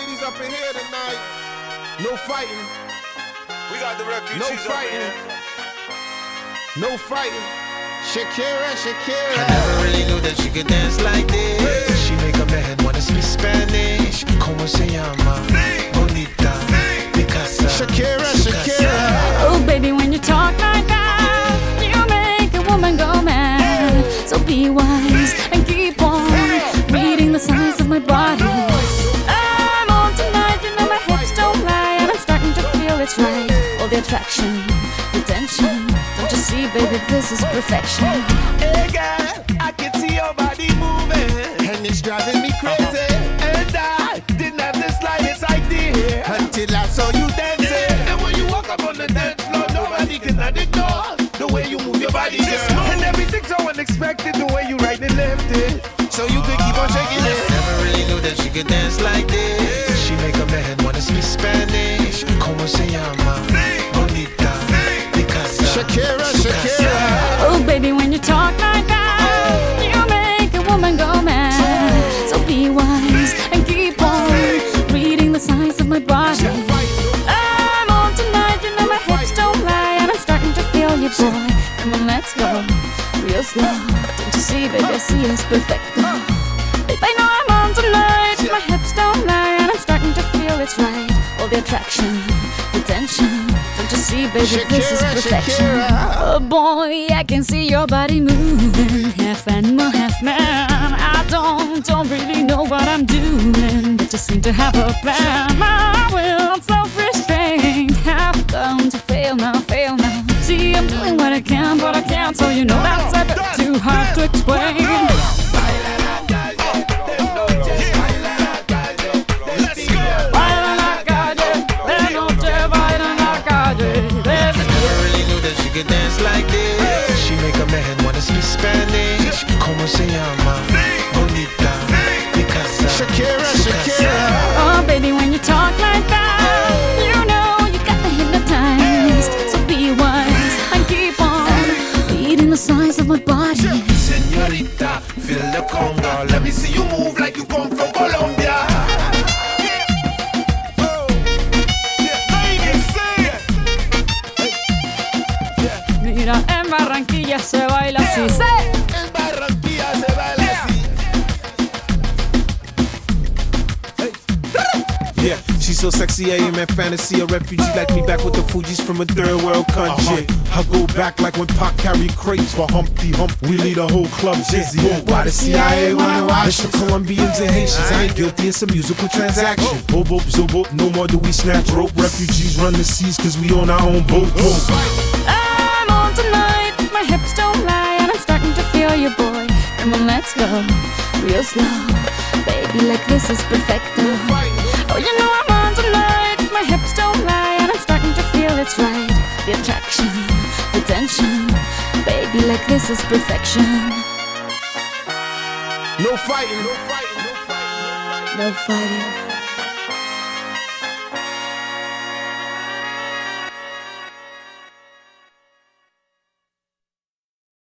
ladies up in here tonight. No fighting. We got the refugees No up in fighting. here. No fighting. Shakira, Shakira. I never really knew that she could dance like this. She make a man wanna speak Spanish. Como se llama? Bonita. Picasa. Shakira, Shakira. Oh, baby, when you talk like that, you make a woman go mad. So be wise and keep on reading the signs of my body. I'm on tonight, you know my hips don't lie, and I'm starting to feel it's right. All the attraction, the tension. Don't you see, baby, this is perfection. Hey girl, I can see your body moving, And it's driving me crazy. and I didn't have the slightest idea Until I saw you dancing. And when you walk up on the dance floor, nobody can ignore the way you move your body, girl. And everything's so unexpected, the way you right and left it. So you could keep on shaking it. Never really knew that she could dance like this. She make a man wanna speak Spanish. Como se llama? Bonita. Picasa. Shakira, Shakira. Oh, baby, when you talk like that, you make a woman go mad. So be wise and keep on reading the signs of my body. I'm on tonight, you know my hips don't lie, and I'm starting to feel you, boy. Come on, let's go, real slow. Don't you see, baby, I see it's perfect. Babe, I know I'm on tonight, my hips don't lie, and I'm starting to feel it's right. All the attraction, the tension. Don't you see, baby, this is Shakira, perfection. Shakira. Oh boy, I can see your body moving, half animal, half man. I don't really know what I'm doing, but just seem to have a plan. My will, self-restraint, have come to fail now, fail now. See, I'm doing what I can, but I can't, so you know that's a bit too hard to explain. Baila la calle, de noche, baila la calle. Never really knew that she could dance like this. She make a man wanna speak Spanish. Como se llama? Bonita. Picasa. Shakira, Shakira. Oh, baby, when you talk like that, you know you got me hypnotized. So be wise and keep on reading the signs of my body. Señorita, feel the conga. Let me see you move like you come from Colombia. Mira, en Barranquilla se baila así. ¡Sí! En Barranquilla se baila así. Yeah, she's so sexy, I am in fantasy. A refugee like me back with the Fugees from a third world country. I go back like when Pac carried crates for Humpty Hump. We lead a whole club dizzy. Why the CIA wanna watch the Colombians and Haitians? I ain't guilty, it's a musical transaction. Boop, boop, zoop, no more do we snatch rope. Refugees run the seas cause we on our own boat. I'm on tonight, my hips don't lie, and I'm starting to feel you, boy. Come on, let's go, real slow. Baby, like this is perfecto. Oh, you know I'm on tonight, my hips don't lie, and I'm starting to feel it's right. The attraction, the tension. Baby, like this is perfection. No fighting. No fighting. No fighting. No fighting.